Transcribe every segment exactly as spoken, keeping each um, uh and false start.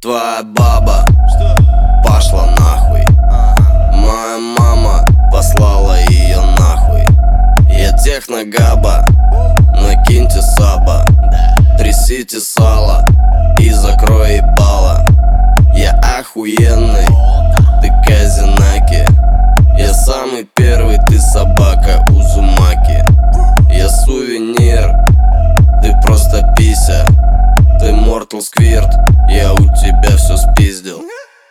Твоя баба пошла нахуй. Моя мама послала ее нахуй. Я техногаба, накиньте саба, трясите сало и закрой ебало. Я охуенный, ты казинаки. Я самый первый, ты собака Узумаки. Я сувенир, ты просто пися. Ты Mortal Squirt, я у тебя все спиздил.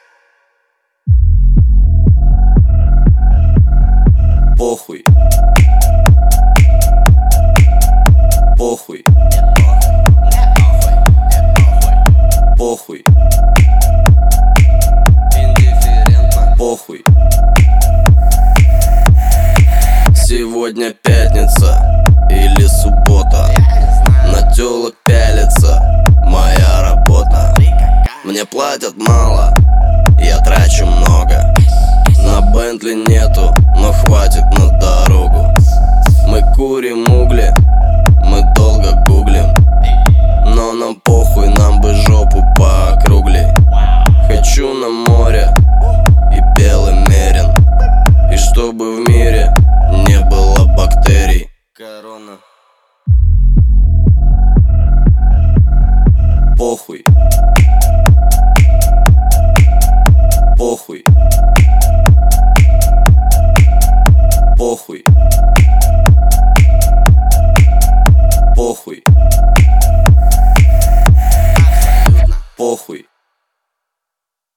Похуй. Похуй. Похуй. Индифферентно. Похуй. Сегодня пятница или суббота. На тёлок пялится моя работа. Мне платят мало, я трачу много. На Бентли нету, но хватит на дорогу. Мы курим угли